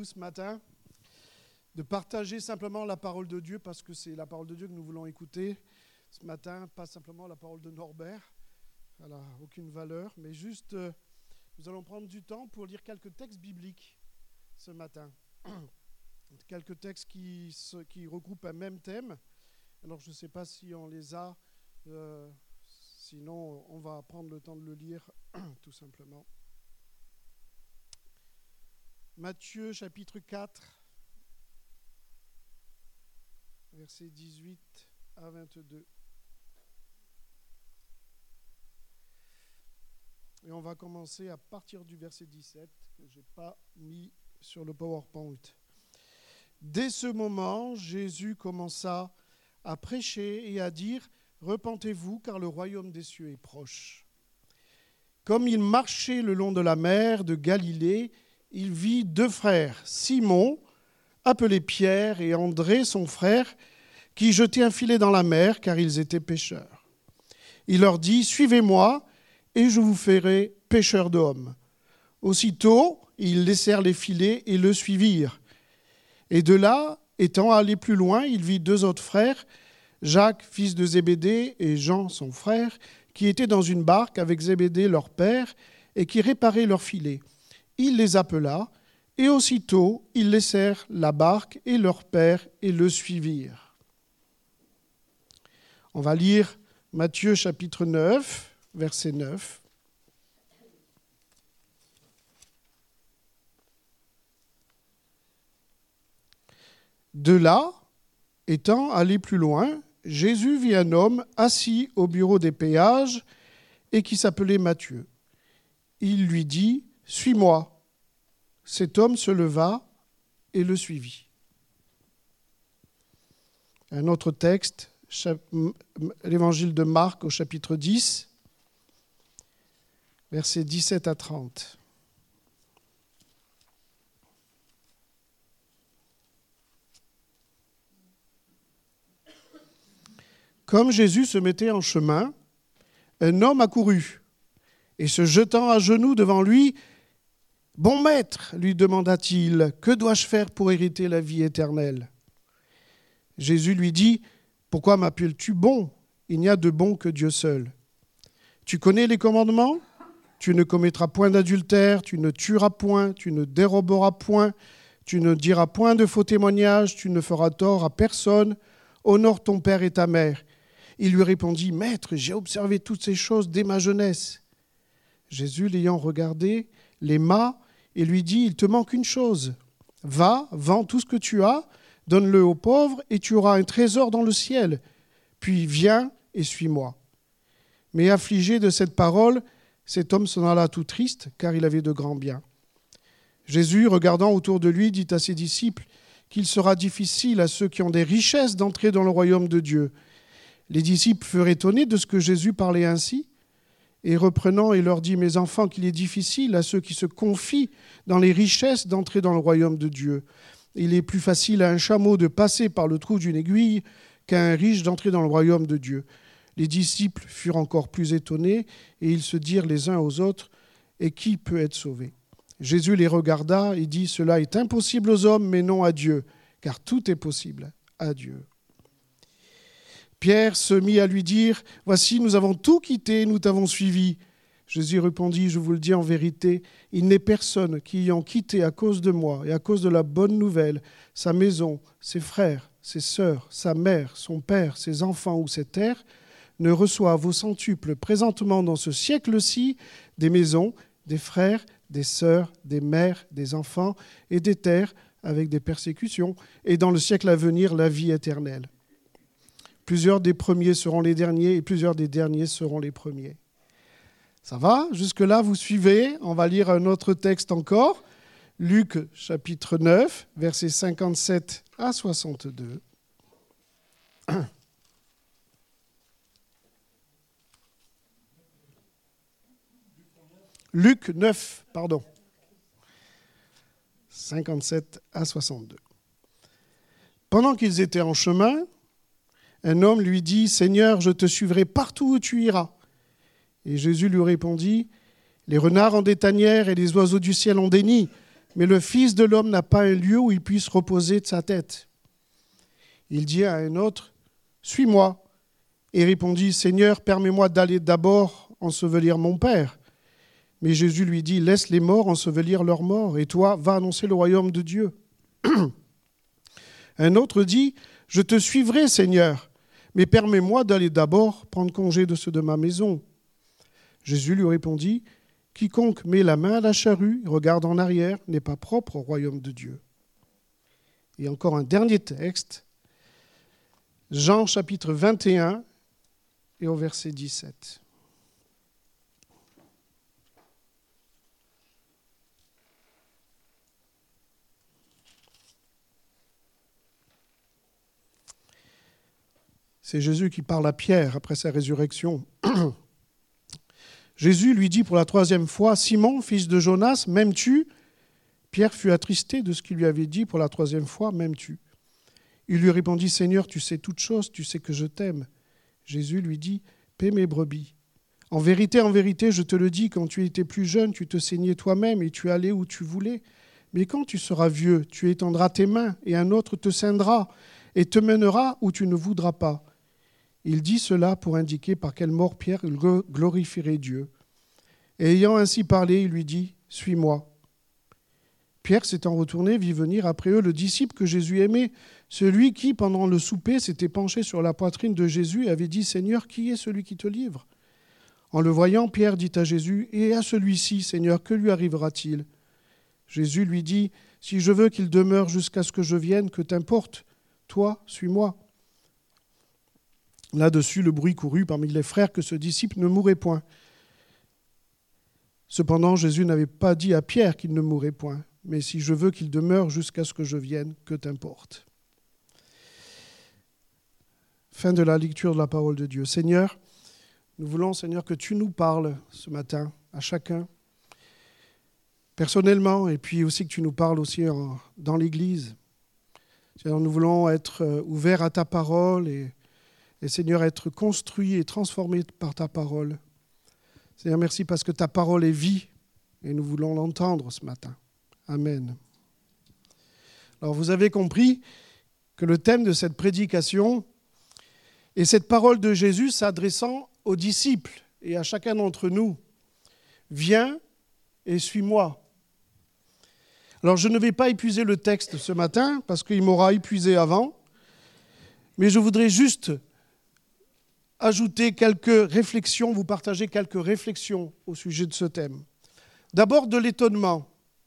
vous ce matin de partager simplement la parole de Dieu, parce que c'est la parole de Dieu que nous voulons écouter ce matin, pas simplement la parole de Norbert, elle n'a aucune valeur, mais juste nous allons prendre du temps pour lire quelques textes bibliques ce matin. Quelques textes qui regroupent un même thème. Alors je ne sais pas si on les a, sinon on va prendre le temps de le lire tout simplement. Matthieu chapitre 4, versets 18 à 22. Et on va commencer à partir du verset 17, que je n'ai pas mis sur le PowerPoint. Dès ce moment, Jésus commença à prêcher et à dire « Repentez-vous, car le royaume des cieux est proche. » Comme il marchait le long de la mer de Galilée, il vit deux frères, Simon, appelé Pierre, et André, son frère, qui jetaient un filet dans la mer, car ils étaient pêcheurs. Il leur dit « Suivez-moi, et je vous ferai pêcheurs d'hommes. » Aussitôt, ils laissèrent les filets et le suivirent. Et de là, étant allé plus loin, il vit deux autres frères, Jacques, fils de Zébédée, et Jean, son frère, qui étaient dans une barque avec Zébédée, leur père, et qui réparaient leurs filets. Il les appela, et aussitôt, ils laissèrent la barque et leur père et le suivirent. On va lire Matthieu chapitre 9, verset 9. De là, étant allé plus loin, Jésus vit un homme assis au bureau des péages et qui s'appelait Matthieu. Il lui dit « Suis-moi ». Cet homme se leva et le suivit. Un autre texte, l'évangile de Marc au chapitre 10, versets 17 à 30. Comme Jésus se mettait en chemin, un homme accourut et se jetant à genoux devant lui, « Bon maître, lui demanda-t-il, que dois-je faire pour hériter la vie éternelle ?» Jésus lui dit, « Pourquoi m'appelles-tu bon ? Il n'y a de bon que Dieu seul. Tu connais les commandements ? Tu ne commettras point d'adultère, tu ne tueras point, tu ne déroberas point, tu ne diras point de faux témoignages, tu ne feras tort à personne, honore ton père et ta mère. » Il lui répondit, « Maître, j'ai observé toutes ces choses dès ma jeunesse. » Jésus, l'ayant regardé, l'aima et lui dit, « Il te manque une chose. Va, vends tout ce que tu as, donne-le aux pauvres et tu auras un trésor dans le ciel. Puis viens et suis-moi. » Mais affligé de cette parole, cet homme s'en alla tout triste, car il avait de grands biens. Jésus, regardant autour de lui, dit à ses disciples qu'il sera difficile à ceux qui ont des richesses d'entrer dans le royaume de Dieu. Les disciples furent étonnés de ce que Jésus parlait ainsi. Et reprenant, il leur dit, « Mes enfants, qu'il est difficile à ceux qui se confient dans les richesses d'entrer dans le royaume de Dieu. Il est plus facile à un chameau de passer par le trou d'une aiguille qu'à un riche d'entrer dans le royaume de Dieu. » Les disciples furent encore plus étonnés et ils se dirent les uns aux autres, « Et qui peut être sauvé ?» Jésus les regarda et dit, « Cela est impossible aux hommes, mais non à Dieu, car tout est possible à Dieu. » Pierre se mit à lui dire, « Voici, nous avons tout quitté, nous t'avons suivi. » Jésus répondit, « Je vous le dis en vérité, il n'est personne qui, ayant quitté à cause de moi et à cause de la bonne nouvelle, sa maison, ses frères, ses sœurs, sa mère, son père, ses enfants ou ses terres, ne reçoive au centuple présentement dans ce siècle-ci des maisons, des frères, des sœurs, des mères, des enfants et des terres avec des persécutions, et dans le siècle à venir la vie éternelle. Plusieurs des premiers seront les derniers et plusieurs des derniers seront les premiers. » Ça va ? Jusque-là, vous suivez ? On va lire un autre texte encore. Luc, chapitre 9, versets 57 à 62. Luc 9, pardon. 57 à 62. Pendant qu'ils étaient en chemin, un homme lui dit, « Seigneur, je te suivrai partout où tu iras. » Et Jésus lui répondit, « Les renards ont des tanières et les oiseaux du ciel ont des nids, mais le Fils de l'homme n'a pas un lieu où il puisse reposer de sa tête. » Il dit à un autre, « Suis-moi. » Et répondit, « Seigneur, permets-moi d'aller d'abord ensevelir mon Père. » Mais Jésus lui dit, « Laisse les morts ensevelir leurs morts, et toi, va annoncer le royaume de Dieu. » Un autre dit, « Je te suivrai, Seigneur, mais permets-moi d'aller d'abord prendre congé de ceux de ma maison. » Jésus lui répondit, « Quiconque met la main à la charrue et regarde en arrière n'est pas propre au royaume de Dieu. » Et encore un dernier texte, Jean chapitre 21 et au verset 17. C'est Jésus qui parle à Pierre après sa résurrection. Jésus lui dit pour la 3e fois, « Simon, fils de Jonas, m'aimes-tu » Pierre fut attristé de ce qu'il lui avait dit pour la 3e fois, « M'aimes-tu » Il lui répondit, « Seigneur, tu sais toutes choses, tu sais que je t'aime. » Jésus lui dit, « Paie mes brebis. En vérité, je te le dis, quand tu étais plus jeune, tu te saignais toi-même et tu allais où tu voulais. Mais quand tu seras vieux, tu étendras tes mains et un autre te ceindra et te mènera où tu ne voudras pas. » Il dit cela pour indiquer par quelle mort Pierre glorifierait Dieu. Et ayant ainsi parlé, il lui dit, « Suis-moi. » Pierre s'étant retourné, vit venir après eux le disciple que Jésus aimait, celui qui, pendant le souper, s'était penché sur la poitrine de Jésus et avait dit, « Seigneur, qui est celui qui te livre ?» En le voyant, Pierre dit à Jésus, « Et à celui-ci, Seigneur, que lui arrivera-t-il » Jésus lui dit, « Si je veux qu'il demeure jusqu'à ce que je vienne, que t'importe ? Toi, suis-moi. » Là-dessus, le bruit courut parmi les frères que ce disciple ne mourrait point. Cependant, Jésus n'avait pas dit à Pierre qu'il ne mourrait point. « Mais si je veux qu'il demeure jusqu'à ce que je vienne, que t'importe. » Fin de la lecture de la parole de Dieu. Seigneur, nous voulons, Seigneur, que tu nous parles ce matin, à chacun, personnellement, et puis aussi que tu nous parles aussi dans l'Église. Seigneur, nous voulons être ouverts à ta parole et Seigneur, être construits et transformés par ta parole. Seigneur, merci parce que ta parole est vie et nous voulons l'entendre ce matin. Amen. Alors, vous avez compris que le thème de cette prédication est cette parole de Jésus s'adressant aux disciples et à chacun d'entre nous. Viens et suis-moi. Alors, je ne vais pas épuiser le texte ce matin parce qu'il m'aura épuisé avant, mais je voudrais juste ajouter quelques réflexions, vous partager quelques réflexions au sujet de ce thème. D'abord, de l'étonnement.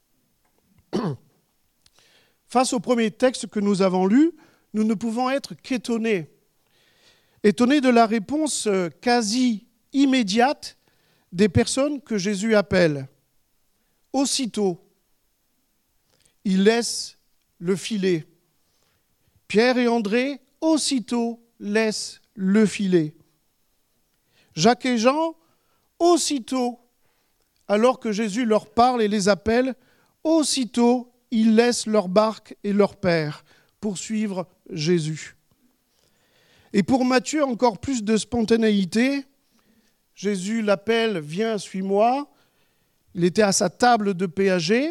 Face au premier texte que nous avons lu, nous ne pouvons être qu'étonnés. Étonnés de la réponse quasi immédiate des personnes que Jésus appelle. Aussitôt, il laisse le filet. Pierre et André, aussitôt, laissent le filet. Jacques et Jean, aussitôt, alors que Jésus leur parle et les appelle, aussitôt, ils laissent leur barque et leur père pour suivre Jésus. Et pour Matthieu, encore plus de spontanéité, Jésus l'appelle « Viens, suis-moi ». Il était à sa table de péager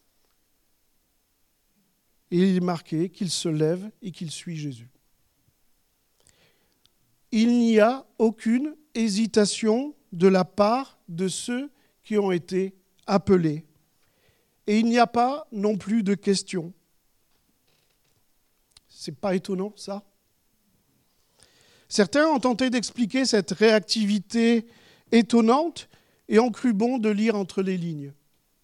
et il est marqué qu'il se lève et qu'il suit Jésus. Il n'y a aucune hésitation de la part de ceux qui ont été appelés. Et il n'y a pas non plus de questions. C'est pas étonnant, ça ? Certains ont tenté d'expliquer cette réactivité étonnante et ont cru bon de lire entre les lignes.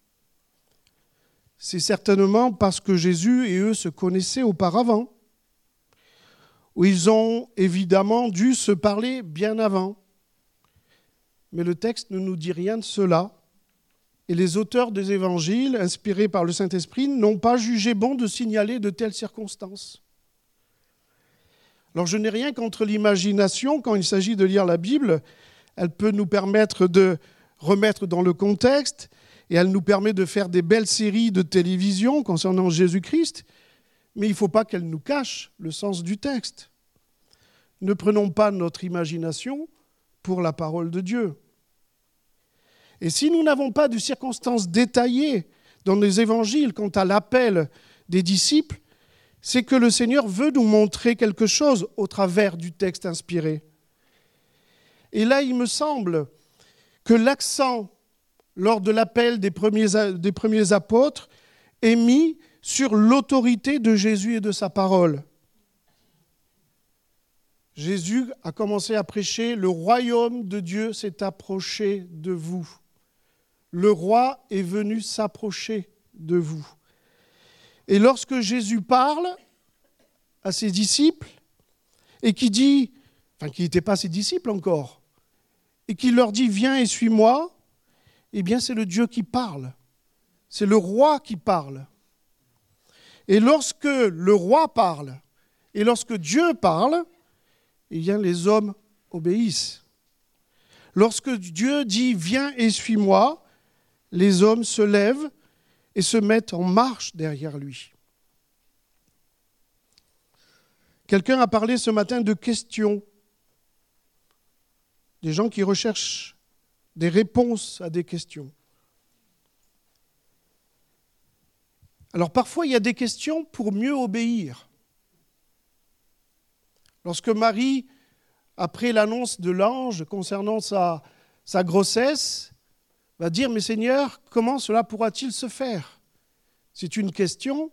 C'est certainement parce que Jésus et eux se connaissaient auparavant, où ils ont évidemment dû se parler bien avant. Mais le texte ne nous dit rien de cela. Et les auteurs des évangiles, inspirés par le Saint-Esprit, n'ont pas jugé bon de signaler de telles circonstances. Alors je n'ai rien contre l'imagination quand il s'agit de lire la Bible. Elle peut nous permettre de remettre dans le contexte et elle nous permet de faire des belles séries de télévision concernant Jésus-Christ. Mais il ne faut pas qu'elle nous cache le sens du texte. Ne prenons pas notre imagination pour la parole de Dieu. Et si nous n'avons pas de circonstances détaillées dans les évangiles quant à l'appel des disciples, c'est que le Seigneur veut nous montrer quelque chose au travers du texte inspiré. Et là, il me semble que l'accent, lors de l'appel des premiers apôtres, est mis sur l'autorité de Jésus et de sa parole. Jésus a commencé à prêcher « Le royaume de Dieu s'est approché de vous. Le roi est venu s'approcher de vous. » Et lorsque Jésus parle à ses disciples, et qui dit, enfin qui n'étaient pas ses disciples encore, et qui leur dit « Viens et suis-moi », eh bien c'est le Dieu qui parle. C'est le roi qui parle. Et lorsque le roi parle, et lorsque Dieu parle, eh bien les hommes obéissent. Lorsque Dieu dit « Viens et suis-moi », les hommes se lèvent et se mettent en marche derrière lui. Quelqu'un a parlé ce matin de questions. Des gens qui recherchent des réponses à des questions. Alors parfois, il y a des questions pour mieux obéir. Lorsque Marie, après l'annonce de l'ange concernant sa grossesse, va dire « Mais Seigneur, comment cela pourra-t-il se faire ?» C'est une question,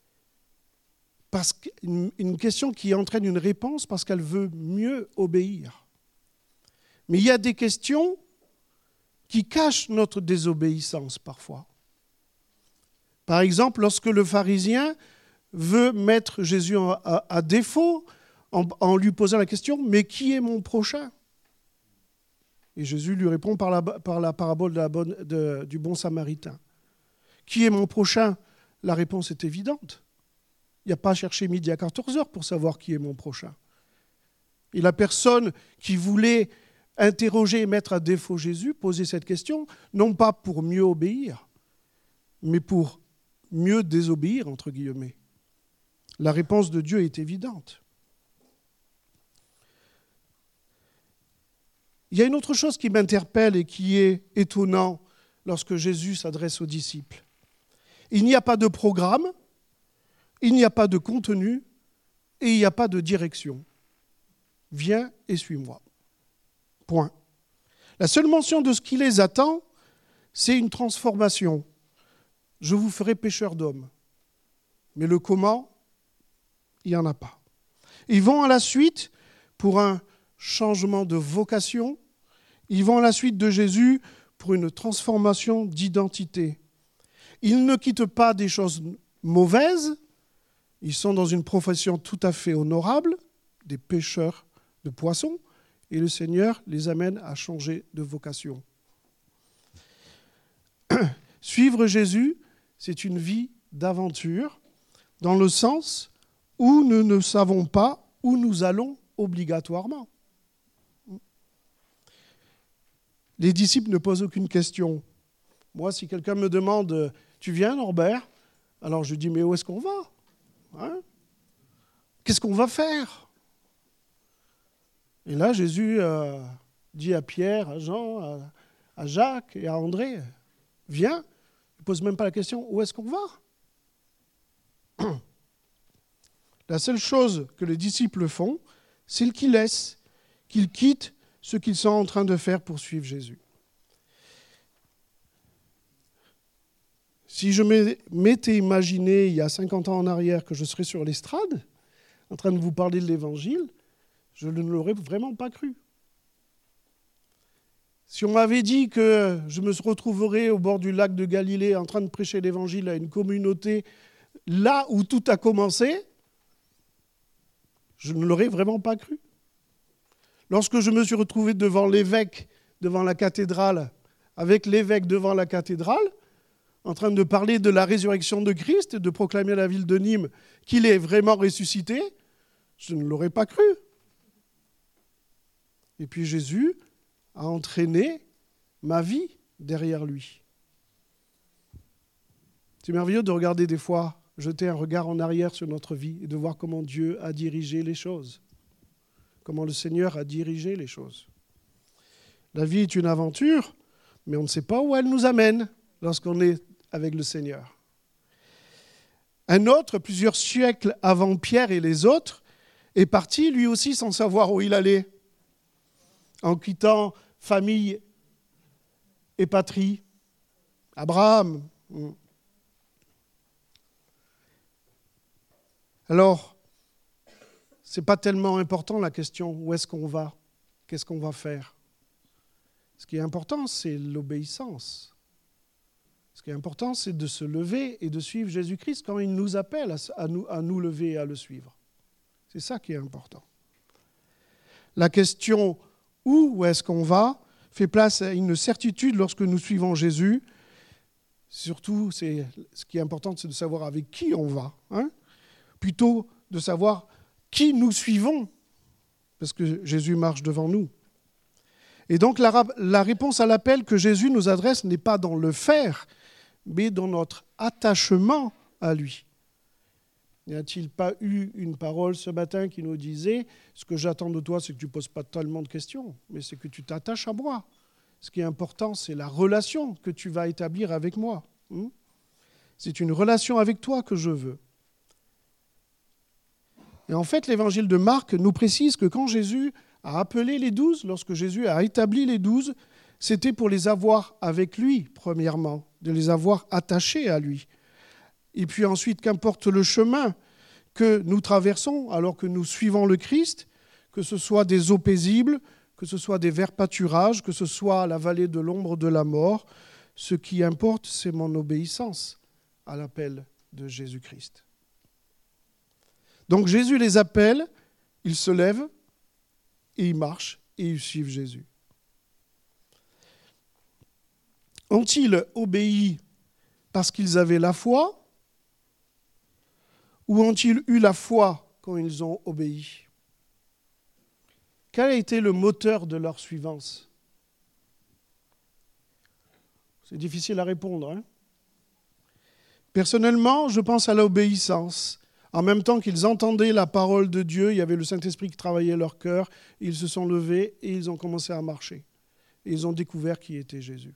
une question qui entraîne une réponse parce qu'elle veut mieux obéir. Mais il y a des questions qui cachent notre désobéissance parfois. Par exemple, lorsque le pharisien veut mettre Jésus à défaut en lui posant la question « Mais qui est mon prochain ?» Et Jésus lui répond par la parabole du bon samaritain. Qui est mon prochain ? La réponse est évidente. Il n'y a pas à chercher midi à 14h pour savoir qui est mon prochain. Et la personne qui voulait interroger et mettre à défaut Jésus posait cette question, non pas pour mieux obéir, mais pour mieux désobéir, entre guillemets. La réponse de Dieu est évidente. Il y a une autre chose qui m'interpelle et qui est étonnant lorsque Jésus s'adresse aux disciples. Il n'y a pas de programme, il n'y a pas de contenu et il n'y a pas de direction. Viens et suis-moi. Point. La seule mention de ce qui les attend, c'est une transformation. Je vous ferai pécheurs d'hommes. Mais le comment, il n'y en a pas. Ils vont à la suite pour un changement de vocation. Ils vont à la suite de Jésus pour une transformation d'identité. Ils ne quittent pas des choses mauvaises. Ils sont dans une profession tout à fait honorable, des pêcheurs de poissons, et le Seigneur les amène à changer de vocation. Suivre Jésus, c'est une vie d'aventure, dans le sens où nous ne savons pas où nous allons obligatoirement. Les disciples ne posent aucune question. Moi, si quelqu'un me demande « Tu viens, Norbert ?» Alors je dis « Mais où est-ce qu'on va ? Qu'est-ce qu'on va faire ?» Et là, Jésus dit à Pierre, à Jean, à Jacques et à André « Viens !» Il ne pose même pas la question « Où est-ce qu'on va ?» La seule chose que les disciples font, c'est qu'ils laissent, qu'ils quittent ce qu'ils sont en train de faire pour suivre Jésus. Si je m'étais imaginé il y a 50 ans en arrière que je serais sur l'estrade, en train de vous parler de l'Évangile, je ne l'aurais vraiment pas cru. Si on m'avait dit que je me retrouverais au bord du lac de Galilée en train de prêcher l'Évangile à une communauté là où tout a commencé, je ne l'aurais vraiment pas cru. Lorsque je me suis retrouvé devant l'évêque, devant la cathédrale, avec l'évêque devant la cathédrale, en train de parler de la résurrection de Christ et de proclamer à la ville de Nîmes qu'il est vraiment ressuscité, je ne l'aurais pas cru. Et puis Jésus a entraîné ma vie derrière lui. C'est merveilleux de regarder des fois, jeter un regard en arrière sur notre vie et de voir comment Dieu a dirigé les choses, comment le Seigneur a dirigé les choses. La vie est une aventure, mais on ne sait pas où elle nous amène lorsqu'on est avec le Seigneur. Un autre, plusieurs siècles avant Pierre et les autres, est parti lui aussi sans savoir où il allait, en quittant famille et patrie. Abraham. Alors, ce n'est pas tellement important la question où est-ce qu'on va, qu'est-ce qu'on va faire. Ce qui est important, c'est l'obéissance. Ce qui est important, c'est de se lever et de suivre Jésus-Christ quand il nous appelle à nous lever et à le suivre. C'est ça qui est important. La question où est-ce qu'on va fait place à une certitude lorsque nous suivons Jésus. Surtout, ce qui est important, c'est de savoir avec qui on va, plutôt de savoir qui nous suivons, parce que Jésus marche devant nous. Et donc la réponse à l'appel que Jésus nous adresse n'est pas dans le faire, mais dans notre attachement à lui. N'y a-t-il pas eu une parole ce matin qui nous disait « Ce que j'attends de toi, c'est que tu ne poses pas tellement de questions, mais c'est que tu t'attaches à moi. Ce qui est important, c'est la relation que tu vas établir avec moi. C'est une relation avec toi que je veux. » Et en fait, l'évangile de Marc nous précise que quand Jésus a appelé les 12, lorsque Jésus a établi les 12, c'était pour les avoir avec lui, premièrement, de les avoir attachés à lui. Et puis ensuite, qu'importe le chemin que nous traversons alors que nous suivons le Christ, que ce soit des eaux paisibles, que ce soit des verts pâturages, que ce soit la vallée de l'ombre de la mort, ce qui importe, c'est mon obéissance à l'appel de Jésus-Christ. Donc Jésus les appelle, ils se lèvent, et ils marchent, et ils suivent Jésus. Ont-ils obéi parce qu'ils avaient la foi, ou ont-ils eu la foi quand ils ont obéi ? Quel a été le moteur de leur suivance ? C'est difficile à répondre. Personnellement, je pense à l'obéissance. En même temps qu'ils entendaient la parole de Dieu, il y avait le Saint-Esprit qui travaillait leur cœur, ils se sont levés et ils ont commencé à marcher. Et ils ont découvert qui était Jésus.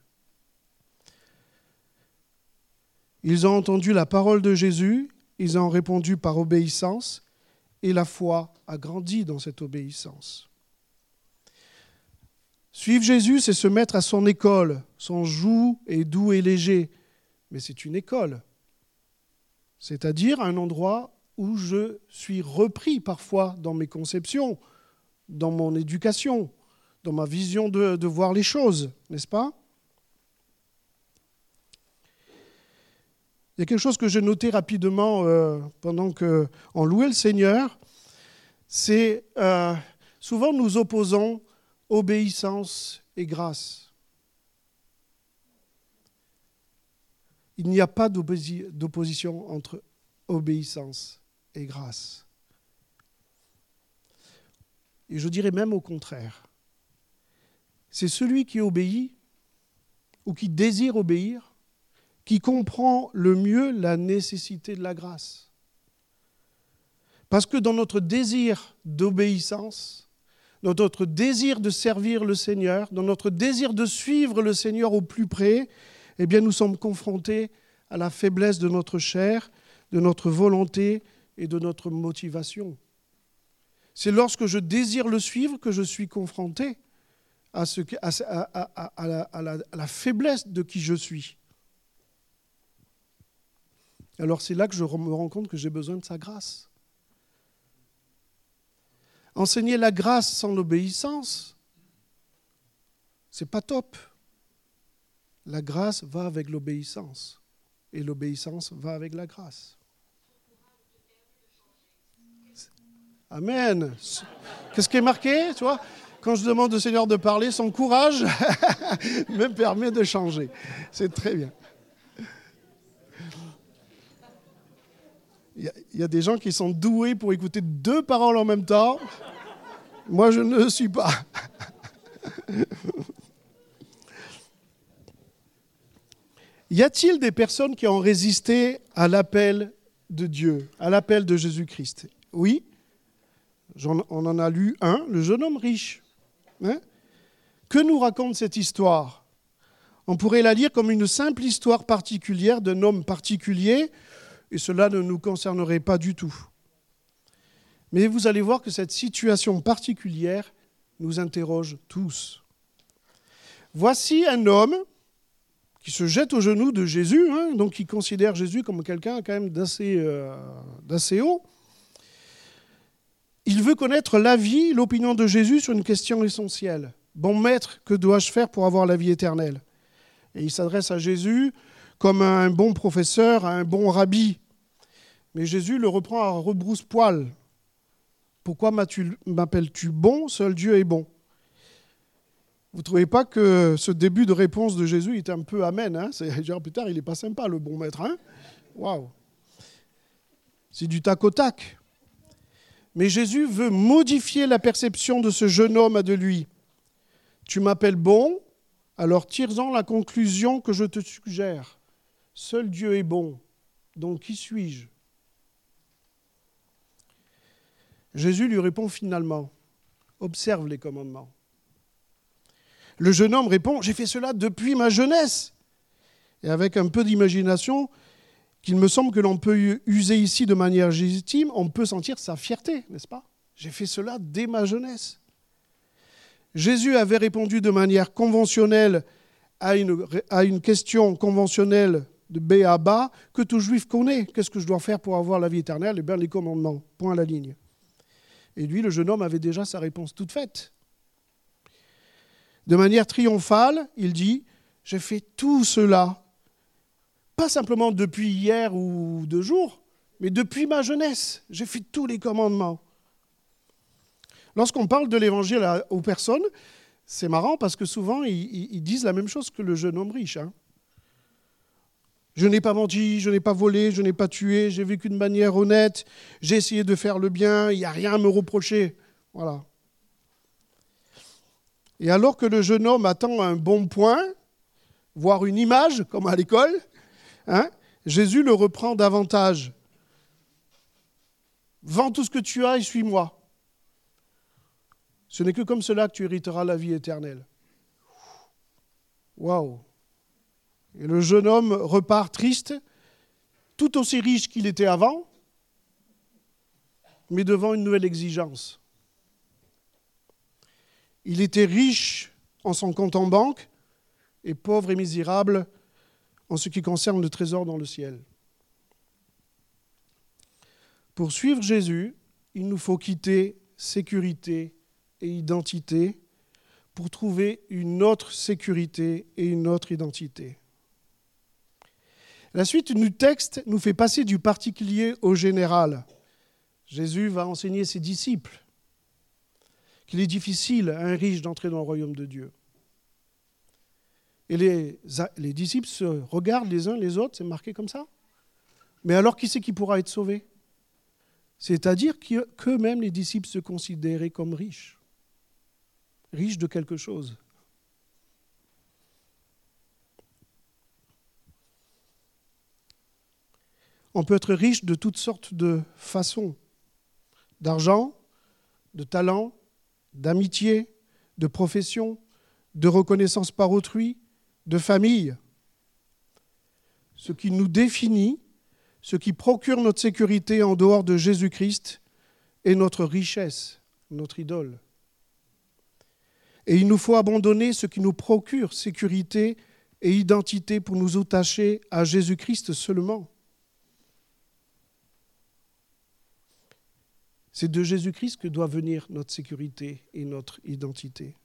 Ils ont entendu la parole de Jésus, ils ont répondu par obéissance, et la foi a grandi dans cette obéissance. Suivre Jésus, c'est se mettre à son école. Son joug est doux et léger, mais c'est une école. C'est-à-dire un endroit où je suis repris parfois dans mes conceptions, dans mon éducation, dans ma vision de voir les choses, n'est-ce pas ? Il y a quelque chose que j'ai noté rapidement pendant qu'on louait le Seigneur, c'est souvent nous opposons obéissance et grâce. Il n'y a pas d'opposition entre obéissance et grâce. Et je dirais même au contraire. C'est celui qui obéit ou qui désire obéir qui comprend le mieux la nécessité de la grâce. Parce que dans notre désir d'obéissance, dans notre désir de servir le Seigneur, dans notre désir de suivre le Seigneur au plus près, eh bien nous sommes confrontés à la faiblesse de notre chair, de notre volonté et de notre motivation. C'est lorsque je désire le suivre que je suis confronté à la faiblesse de qui je suis. Alors c'est là que je me rends compte que j'ai besoin de sa grâce. Enseigner la grâce sans l'obéissance, c'est pas top. La grâce va avec l'obéissance et l'obéissance va avec la grâce. Amen. Qu'est-ce qui est marqué, tu vois ? Quand je demande au Seigneur de parler, son courage me permet de changer. C'est très bien. Il y a des gens qui sont doués pour écouter deux paroles en même temps. Moi, je ne le suis pas. Y a-t-il des personnes qui ont résisté à l'appel de Dieu, à l'appel de Jésus-Christ ? Oui. On en a lu un, le jeune homme riche. Que nous raconte cette histoire ? On pourrait la lire comme une simple histoire particulière d'un homme particulier, et cela ne nous concernerait pas du tout. Mais vous allez voir que cette situation particulière nous interroge tous. Voici un homme qui se jette aux genoux de Jésus, donc qui considère Jésus comme quelqu'un quand même d'assez haut. Il veut connaître l'avis, l'opinion de Jésus sur une question essentielle. « Bon maître, que dois-je faire pour avoir la vie éternelle ?» Et il s'adresse à Jésus comme à un bon professeur, à un bon rabbi. Mais Jésus le reprend à rebrousse-poil. « Pourquoi m'appelles-tu bon? Seul Dieu est bon. » Vous ne trouvez pas que ce début de réponse de Jésus est un peu amen, C'est-à-dire plus tard, il n'est pas sympa, le bon maître. Waouh. C'est du tac au tac. Mais Jésus veut modifier la perception de ce jeune homme de lui. « Tu m'appelles bon, alors tire-en la conclusion que je te suggère. Seul Dieu est bon, donc qui suis-je » Jésus lui répond finalement, « Observe les commandements. » Le jeune homme répond, « J'ai fait cela depuis ma jeunesse. » Et avec un peu d'imagination, qu'il me semble que l'on peut user ici de manière légitime, on peut sentir sa fierté, n'est-ce pas? J'ai fait cela dès ma jeunesse. Jésus avait répondu de manière conventionnelle à une question conventionnelle de B à bas que tout juif connaît. Qu'est-ce que je dois faire pour avoir la vie éternelle? Eh bien, les commandements, point à la ligne. Et lui, le jeune homme, avait déjà sa réponse toute faite. De manière triomphale, il dit, « J'ai fait tout cela, pas simplement depuis hier ou 2 jours, mais depuis ma jeunesse. J'ai fait tous les commandements. » Lorsqu'on parle de l'évangile aux personnes, c'est marrant parce que souvent, ils disent la même chose que le jeune homme riche. Je n'ai pas menti, je n'ai pas volé, je n'ai pas tué, j'ai vécu de manière honnête, j'ai essayé de faire le bien, il n'y a rien à me reprocher. Voilà. Et alors que le jeune homme attend un bon point, voire une image, comme à l'école, Jésus le reprend davantage. « Vends tout ce que tu as et suis-moi. Ce n'est que comme cela que tu hériteras la vie éternelle. » Waouh! Et le jeune homme repart triste, tout aussi riche qu'il était avant, mais devant une nouvelle exigence. Il était riche en son compte en banque et pauvre et misérable en ce qui concerne le trésor dans le ciel. Pour suivre Jésus, il nous faut quitter sécurité et identité pour trouver une autre sécurité et une autre identité. La suite du texte nous fait passer du particulier au général. Jésus va enseigner ses disciples qu'il est difficile à un riche d'entrer dans le royaume de Dieu. Et les disciples se regardent les uns les autres, c'est marqué comme ça. Mais alors, qui c'est qui pourra être sauvé? C'est-à-dire qu'eux-mêmes, les disciples, se considéraient comme riches. Riches de quelque chose. On peut être riche de toutes sortes de façons. D'argent, de talent, d'amitié, de profession, de reconnaissance par autrui, de famille. Ce qui nous définit, ce qui procure notre sécurité en dehors de Jésus-Christ est notre richesse, notre idole. Et il nous faut abandonner ce qui nous procure sécurité et identité pour nous attacher à Jésus-Christ seulement. C'est de Jésus-Christ que doit venir notre sécurité et notre identité.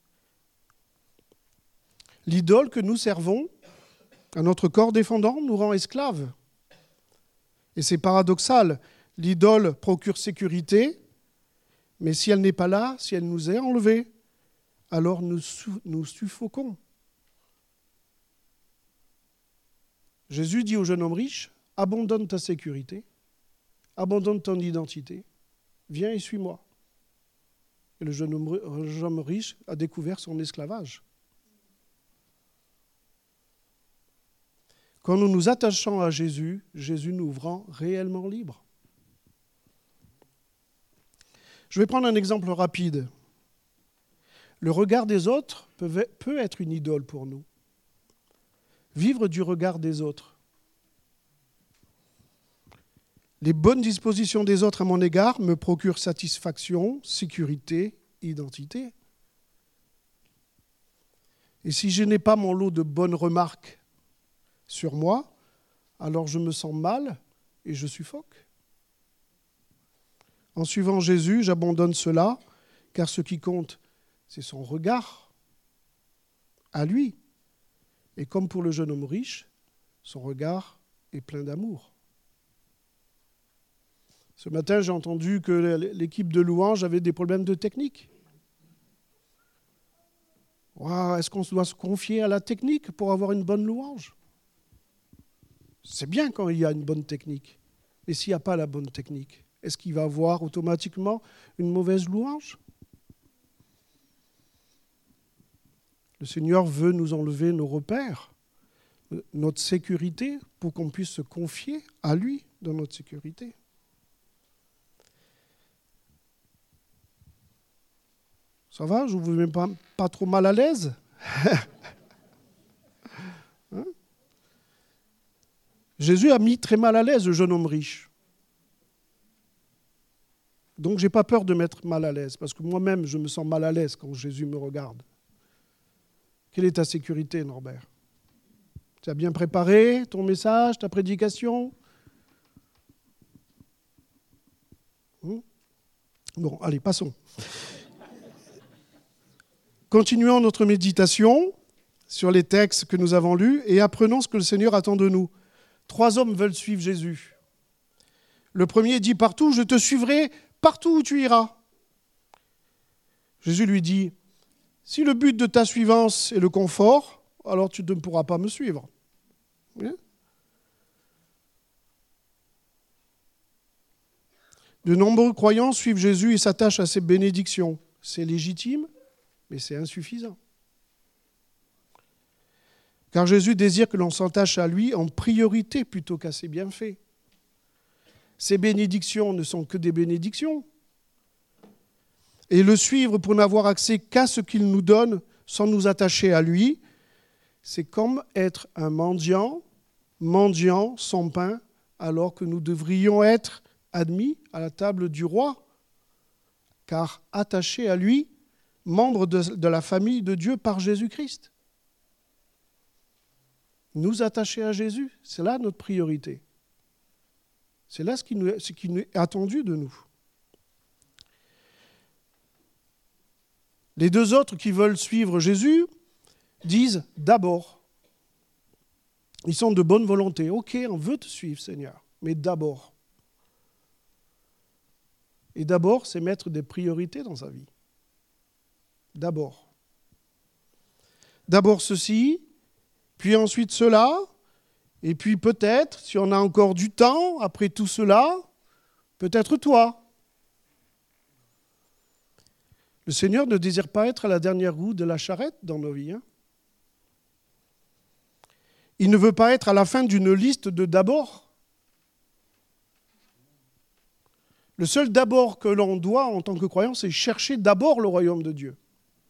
L'idole que nous servons à notre corps défendant nous rend esclaves. Et c'est paradoxal. L'idole procure sécurité, mais si elle n'est pas là, si elle nous est enlevée, alors nous suffoquons. Jésus dit au jeune homme riche, « Abandonne ta sécurité, abandonne ton identité, viens et suis-moi. » Et le jeune homme riche a découvert son esclavage. Quand nous nous attachons à Jésus, Jésus nous rend réellement libres. Je vais prendre un exemple rapide. Le regard des autres peut être une idole pour nous. vivre du regard des autres. Les bonnes dispositions des autres à mon égard me procurent satisfaction, sécurité, identité. Et si je n'ai pas mon lot de bonnes remarques sur moi, alors je me sens mal et je suffoque. En suivant Jésus, j'abandonne cela, car ce qui compte, c'est son regard à lui. Et comme pour le jeune homme riche, son regard est plein d'amour. Ce matin, j'ai entendu que l'équipe de louange avait des problèmes de technique. Wow, est-ce qu'on doit se confier à la technique pour avoir une bonne louange ? C'est bien quand il y a une bonne technique. Mais s'il n'y a pas la bonne technique, est-ce qu'il va avoir automatiquement une mauvaise louange ? Le Seigneur veut nous enlever nos repères, notre sécurité, pour qu'on puisse se confier à lui dans notre sécurité. Ça va ? Je ne vous mets pas trop mal à l'aise ? Hein ? Jésus a mis très mal à l'aise le jeune homme riche. Donc, je n'ai pas peur de mettre mal à l'aise, parce que moi-même, je me sens mal à l'aise quand Jésus me regarde. Quelle est ta sécurité, Norbert ? Tu as bien préparé ton message, ta prédication ? Bon, allez, passons. Continuons notre méditation sur les textes que nous avons lus et apprenons ce que le Seigneur attend de nous. 3 hommes veulent suivre Jésus. Le premier dit partout, je te suivrai partout où tu iras. Jésus lui dit, si le but de ta suivance est le confort, alors tu ne pourras pas me suivre. Oui ? De nombreux croyants suivent Jésus et s'attachent à ses bénédictions. C'est légitime, mais c'est insuffisant. Car Jésus désire que l'on s'attache à lui en priorité plutôt qu'à ses bienfaits. Ses bénédictions ne sont que des bénédictions. Et le suivre pour n'avoir accès qu'à ce qu'il nous donne sans nous attacher à lui, c'est comme être un mendiant sans pain, alors que nous devrions être admis à la table du roi, car attachés à lui, membres de la famille de Dieu par Jésus-Christ. Nous attacher à Jésus, c'est là notre priorité. C'est là ce qui nous est attendu de nous. Les 2 autres qui veulent suivre Jésus disent d'abord. Ils sont de bonne volonté. Ok, on veut te suivre, Seigneur, mais d'abord. Et d'abord, c'est mettre des priorités dans sa vie. D'abord. D'abord ceci, puis ensuite cela, et puis peut-être, si on a encore du temps, après tout cela, peut-être toi. Le Seigneur ne désire pas être à la dernière roue de la charrette dans nos vies. Il ne veut pas être à la fin d'une liste de d'abord. Le seul d'abord que l'on doit en tant que croyant, c'est chercher d'abord le royaume de Dieu.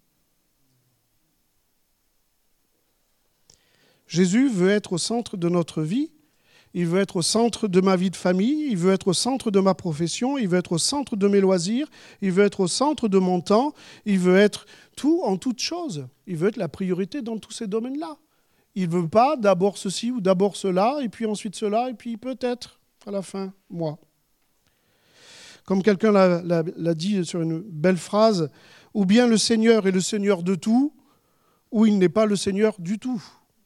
Jésus veut être au centre de notre vie. Il veut être au centre de ma vie de famille, il veut être au centre de ma profession, il veut être au centre de mes loisirs, il veut être au centre de mon temps, il veut être tout en toutes choses. Il veut être la priorité dans tous ces domaines-là. Il ne veut pas d'abord ceci ou d'abord cela, et puis ensuite cela, et puis peut-être, à la fin, moi. Comme quelqu'un l'a dit sur une belle phrase, ou bien le Seigneur est le Seigneur de tout, ou il n'est pas le Seigneur du tout.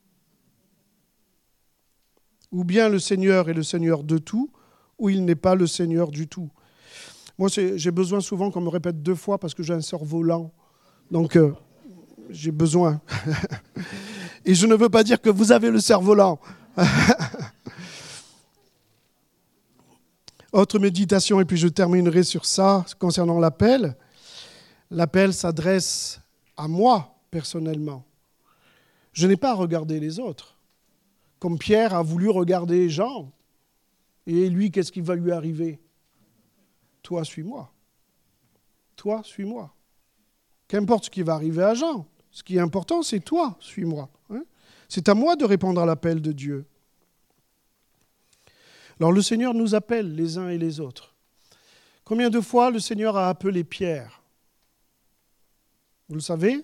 Ou bien le Seigneur est le Seigneur de tout, ou il n'est pas le Seigneur du tout. Moi, j'ai besoin souvent qu'on me répète 2 fois parce que j'ai un cerveau lent. Donc, j'ai besoin. Et je ne veux pas dire que vous avez le cerveau lent. Autre méditation, et puis je terminerai sur ça concernant l'appel. L'appel s'adresse à moi, personnellement. Je n'ai pas à regarder les autres. Comme Pierre a voulu regarder Jean. Et lui, qu'est-ce qui va lui arriver ? Toi, suis-moi. Toi, suis-moi. Qu'importe ce qui va arriver à Jean. Ce qui est important, c'est toi, suis-moi. C'est à moi de répondre à l'appel de Dieu. Alors le Seigneur nous appelle les uns et les autres. Combien de fois le Seigneur a appelé Pierre? Vous le savez?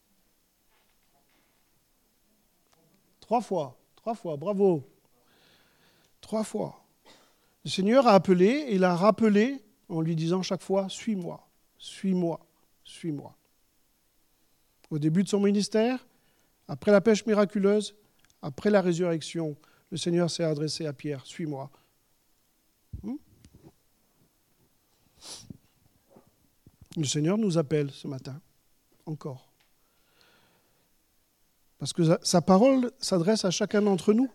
3 fois. 3 fois, bravo. 3 fois. Le Seigneur a appelé et il a rappelé en lui disant chaque fois, suis-moi, suis-moi, suis-moi. Au début de son ministère, après la pêche miraculeuse, après la résurrection, le Seigneur s'est adressé à Pierre, suis-moi. Le Seigneur nous appelle ce matin, encore. Parce que sa parole s'adresse à chacun d'entre nous.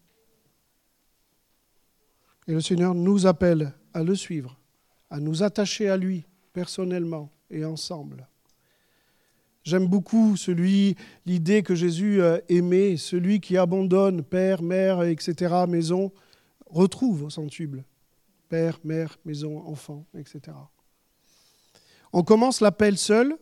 Et le Seigneur nous appelle à le suivre, à nous attacher à lui, personnellement et ensemble. J'aime beaucoup l'idée que Jésus aimait, celui qui abandonne père, mère, etc., maison, retrouve au centuple. Père, mère, maison, enfant, etc. On commence l'appel seul,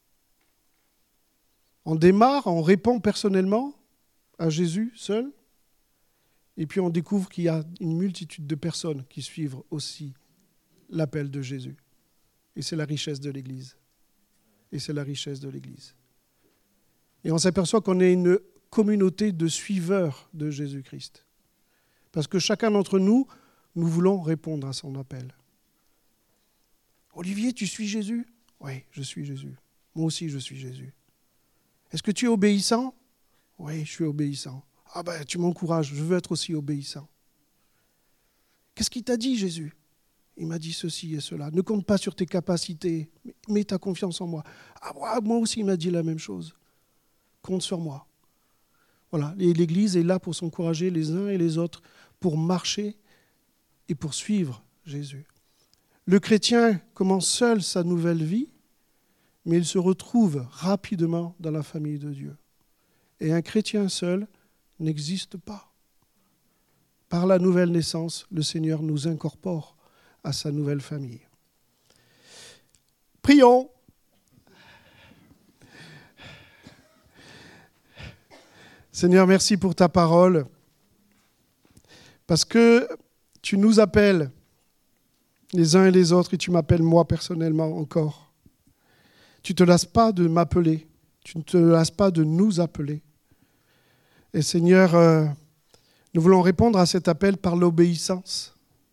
on démarre, on répond personnellement à Jésus seul, et puis on découvre qu'il y a une multitude de personnes qui suivent aussi l'appel de Jésus. Et c'est la richesse de l'Église. Et c'est la richesse de l'Église. Et on s'aperçoit qu'on est une communauté de suiveurs de Jésus-Christ. Parce que chacun d'entre nous, nous voulons répondre à son appel. Olivier, tu suis Jésus? Oui, je suis Jésus. Moi aussi, je suis Jésus. Est-ce que tu es obéissant? Oui, je suis obéissant. Ah ben, tu m'encourages, je veux être aussi obéissant. Qu'est-ce qu'il t'a dit, Jésus? Il m'a dit ceci et cela. Ne compte pas sur tes capacités, mets ta confiance en moi. Ah, moi aussi, il m'a dit la même chose. Compte sur moi. Voilà, l'Église est là pour s'encourager les uns et les autres, pour marcher et pour suivre Jésus. Le chrétien commence seul sa nouvelle vie, mais il se retrouve rapidement dans la famille de Dieu. Et un chrétien seul n'existe pas. Par la nouvelle naissance, le Seigneur nous incorpore à sa nouvelle famille. Prions. Seigneur, merci pour ta parole, parce que tu nous appelles les uns et les autres, et tu m'appelles moi personnellement encore. Tu ne te lasses pas de m'appeler, tu ne te lasses pas de nous appeler. Et Seigneur, nous voulons répondre à cet appel par l'obéissance.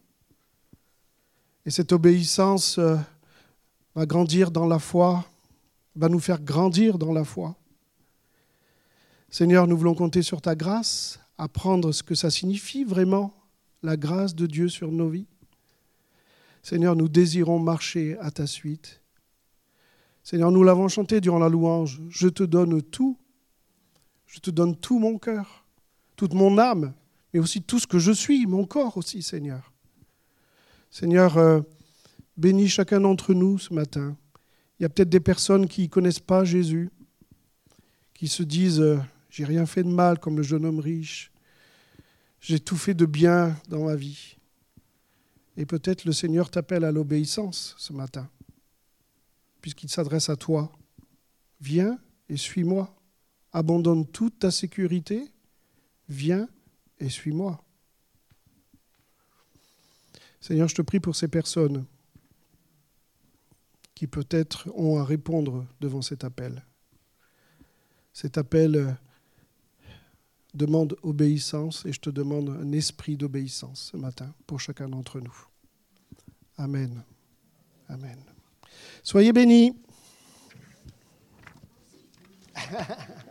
Et cette obéissance va grandir dans la foi, va nous faire grandir dans la foi. Seigneur, nous voulons compter sur ta grâce, apprendre ce que ça signifie vraiment, la grâce de Dieu sur nos vies. Seigneur, nous désirons marcher à ta suite. Seigneur, nous l'avons chanté durant la louange. Je te donne tout. Je te donne tout mon cœur, toute mon âme, mais aussi tout ce que je suis, mon corps aussi, Seigneur. Seigneur, bénis chacun d'entre nous ce matin. Il y a peut-être des personnes qui ne connaissent pas Jésus, qui se disent « j'ai rien fait de mal comme le jeune homme riche, j'ai tout fait de bien dans ma vie ». Et peut-être le Seigneur t'appelle à l'obéissance ce matin, puisqu'il s'adresse à toi. Viens et suis-moi. Abandonne toute ta sécurité. Viens et suis-moi. Seigneur, je te prie pour ces personnes qui peut-être ont à répondre devant cet appel. Cet appel demande obéissance et je te demande un esprit d'obéissance ce matin pour chacun d'entre nous. Amen. Amen. Soyez bénis.